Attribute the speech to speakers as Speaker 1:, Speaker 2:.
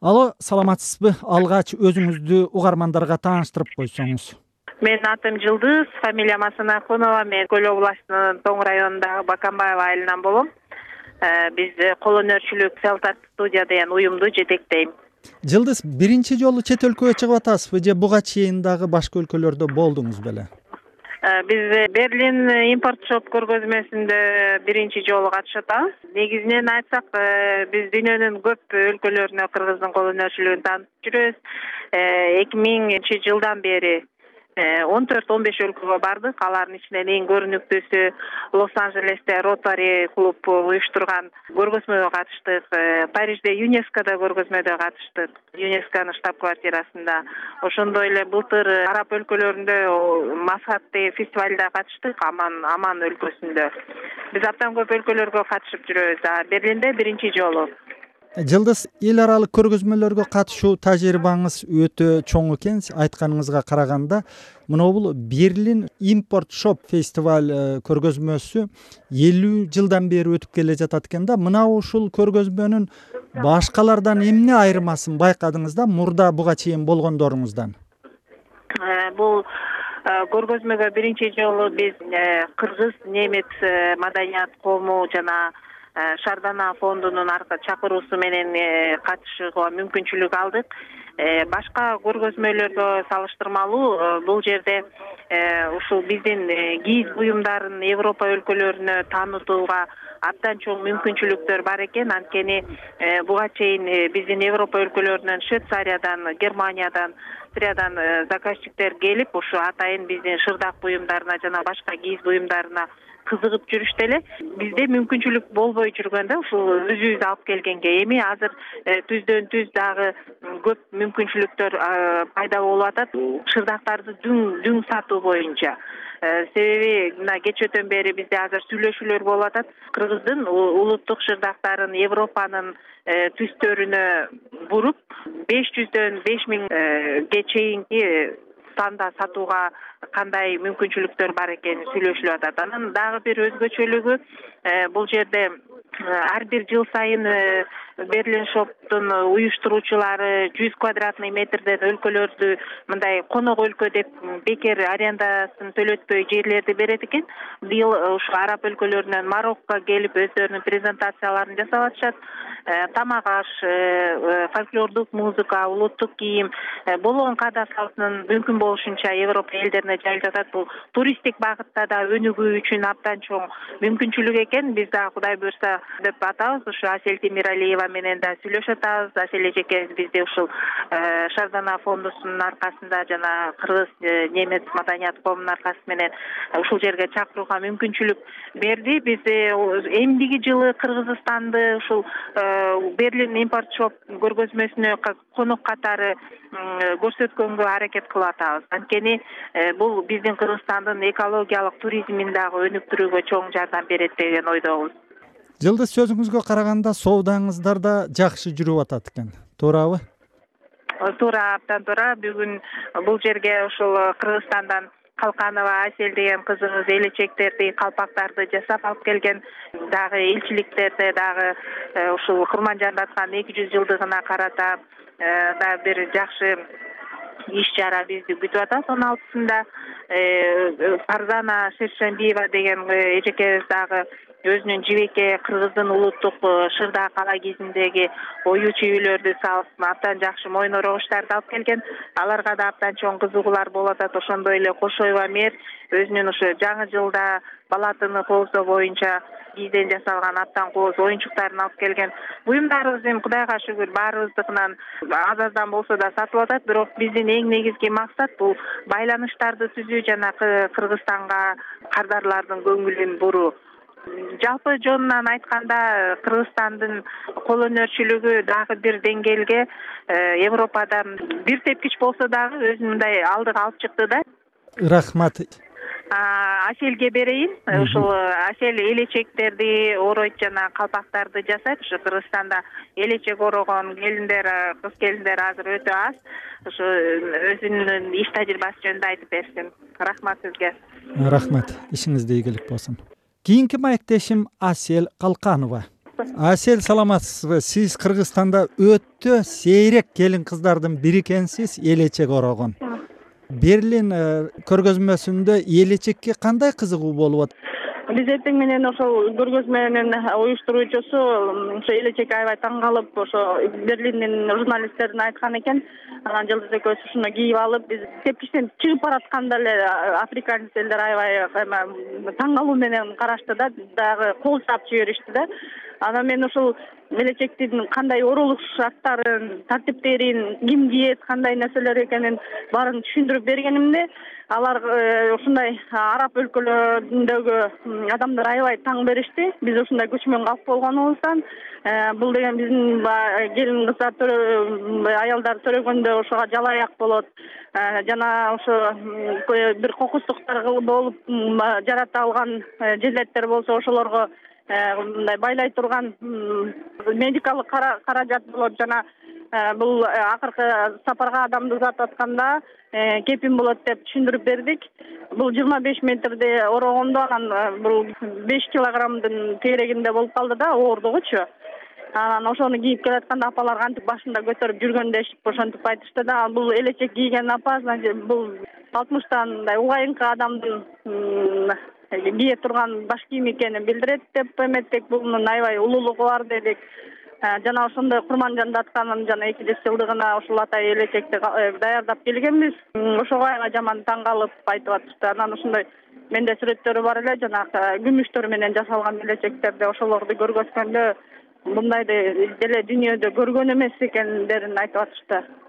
Speaker 1: Алло, саламатсызбы? Алгач өзүңүздү угармандарга тааныштырып койсоңуз.
Speaker 2: Менин атым Жылдыз, фамилиям Асанахунова. Мен Көл областынын Тоң районундагы Бакамбаева айылынан болом. Биз кол өнөрчүлүк Селтар студия деген уюмду жетектейм.
Speaker 1: Жылдыз, биринчи жолу чет өлкөгө чыгып атасызбы же буга чейин дагы башка өлкөлөрдө болдуңуз беле?
Speaker 2: Биз Берлин импорт шоп көргөзмөсүндө биринчи жолу катышып атабыз. Негизинен айтсак, биз дүйнөнүн көп өлкөлөрүнө кыргыздын кол өнөрчүлүгүн таанытып жүрөбүз. 2000-жылдан бери 14-15 өлкөгө бардык. Алардын ичинен эң көрүнүктүүсү Лос-Анжелесте Ротари клуб уюштурган көргөзмөгө катыштык. Парижде ЮНЕСКОдо көргөзмөдө катыштык. ЮНЕСКонун штаб-квартирасында. Ошондой эле былтыр араб өлкөлөрүндө Масхат деген фестивалда катыштык, Аман өлкөсүндө. Биз абдан көп өлкөлөргө катышып жүрөбүз. Берлинде биринчи жолу.
Speaker 1: Жылдыз, эл аралык көргөзмөлөргө катышуу тажрыйбаңыз өтө чоң экен. Айтканыңызга караганда, мына бул Берлин импорт шоп фестиваль көргөзмөсү 50 жылдан бери өтүп келе жатат экен да. Мына ушул көргөзмөнүн башкалардан эмне айырмасын байкадыңыз да, мурда буга чейин болгондоруңуздан?
Speaker 2: Бул көргөзмөгө биринчи жолу биз кыргыз, немец маданият кому жана Шардана фондунун чакыруусу менен катышууга мүмкүнчүлүк алдык. Башка көргөзмөлөргө салыштырмалуу бул жерде ушул биздин кийиз буюмдарын Европа өлкөлөрүнө таанытууга абдан чоң мүмкүнчүлүктөр бар экен. Анткени буга чейин биздин Европа өлкөлөрүнөн Швейцариядан, Германиядан, Австриядан заказчиктер келип, ушу атайын биздин шырдак буюмдарына жана башка кийиз буюмдарына кызыгып жүрүштү эле. Бизде мүмкүнчүлүк болбой жүргөндө ушул өзүбүз алып келгенге эми азыр түздөн түз дагы көп мүмкүнчүлүктөр пайда болуп атат. Шырдактарды дүң сатуу боюнча. Себеби мына кечөөтөн бери бизде азыр сүйлөшүүлөр болуп атат. Кыргыздын улуттук шырдактарын Европанын түстөрүнө буруп 500дөн 5000ге чейинки санда сатууга кандай мүмкүнчүлүктөр бар экени сүйлөшүлүп атат. Анан дагы бир өзгөчөлүгү бул жерде ар бир жыл сайын Берлин шоптун уюштуруучулары 100 квадратный метрден өлкөлөрдү мындай конок өлкө деп бекер арендасын төлөтпөй жерлерди берет экен. Быйыл ушу араб өлкөлөрүнөн Марокко келип өздөрүнүн презентацияларын жасап атышат. Тамак аш, фольклордук музыка, улуттук кийим, болгон каада салтын мүмкүн болушунча Европа элдерине жайылтып атат. Бул туристтик багытта да өнүгүү үчүн абдан чоң мүмкүнчүлүк экен. Биз да Кудай буйрса деп атабыз. Ушу Асель Темиралиева менен да сүйлөшүп атабыз. Асель эжекебиз бизде ушул Шардана фондусунун аркасында жана кыргыз, немец маданият коомунун аркасы менен ушул жерге чакырууга мүмкүнчүлүк берди. Биз эмдиги жылы Кыргызстанды ушул Берлин импорт шоп көргөзмөсүнө конок катары көрсөткөнгө аракет кылып атабыз. Анткени бул биздин Кыргызстандын экологиялык туризмин дагы өнүктүрүүгө чоң жардам берет деген ойдобуз.
Speaker 1: Жылдыз, сөзүңүзгө караганда соодаңыздар да жакшы жүрүп атат экен. Туурабы?
Speaker 2: Туура, абдан туура. Бүгүн бул жерге ушул Кыргызстандан Калканова Асель деген кызыбыз элечектерди, калпактарды жасап алып келген. Дагы элчиликтерде дагы ушул Курманжандаткан 200 жылдыгына карата да бир жакшы иш-чара бизди күтүп атат. 16-сында Парзана Шершембиева деген эжекебиз дагы өзүнүн жибекке кыргыздын улуттук шырдак ала кийизиндеги ою чүйүүлөрдү салып, абдан жакшы мойнорогуштарды алып келген. Аларга да абдан чоң кызыгуулар болуп атат. Ошондой эле Кошоева мэр өзүнүн ушу жаңы жылда Балатыны коозоо боюнча кийизден жасалган абдан кооз оюнчуктарын алып келген. Буюмдарыбыз эми Кудайга шүгүр баарыбыздыкынан аз-аздан болсо да сатылып атат. Бирок биздин эң негизги максат бул байланыштарды түзүү жана Кыргызстанга кардарлардын көңүлүн буруу. Жалпы жонунан айтканда Кыргызстандын кол өнөрчүлүгү дагы бир деңгээлге Европадан бир тепкич болсо дагы өзүн мындай алдыга алып чыкты да.
Speaker 1: Рахмат.
Speaker 2: Аселге берейин. Ушул Асель элечектерди ороойт жана калпактарды жасайт. Ушу Кыргызстанда элечек орогон келиндер, кыз келиндер азыр өтө аз. Ушу өзүнүн иш тажрыйбасы жөнүндө айтып берсин. Рахмат сизге.
Speaker 1: Рахмат. Ишиңизде ийгилик болсун. Кийинки маектешим Асель Калканова. Асель, саламатсызбы? Сиз Кыргызстанда өтө сейрек келин кыздардын бири экенсиз, элечек орогон. Берлин көргөзмөсүндө элечекке кандай кызыгуу болуп атат?
Speaker 3: Биз эртең менен ошол көргөзмөнүн уюштуруучусу ошо элечекке аябай таң калып, ошо Берлиндин журналисттерине айткан экен. Анан Жылдыз экөөбүз ушуну кийип алып, биз тепкичтен чыгып баратканда эле африканец элдер аябай таң калуу менен карашты да, дагы кол чаап жиберишти да. Анан мен ошол элечектин кандай оролуш шарттарын, тартиптерин, ким кийет, кандай нерселер экенин баарын түшүндүрүп бергенимде, алар ушундай араб өлкөлөрүндөгү адамдар аябай таң беришти. Биз ушундай көчмөн калп болгонубуздан, бул деген биздин келин кыздар, аялдар төрөгөндө ошого жалаяк болот. Жана ошо бир кокустуктар болуп жарата алган жилеттер болсо ошолорго мындай байлай турган медикалык каражат болот. Жана бул акыркы сапарга адамды узатып атканда кепин болот деп түшүндүрүп бердик. Бул 25 метрде орогондо анан бул 5 килограммдын тегерегинде болуп калды да, оордугучу. Анан ошону кийип келатканда апалар кантип башында көтөрүп жүргөндө ошентип айтышты да. Бул элечек кийген апа, значит, бул 60тан мындай угайыңкы адамдын кие турган баш кийим экенин билдирет деп эметтик. Бунун аябай улуулугу бар дедик. Жана ошондой Курманжандын жана 200 жылдыгына ошол атай элечекти даярдап келгенбиз. Ошого аябай жаман таң калып айтып атышты. Анан ошондой менде сүрөттөрү бар эле, жанагы күмүштөр менен жасалган элечектерди ошолорду көргөзгөндө мындайды деле дүйнөдө көргөн эмес экендерин айтып атышты.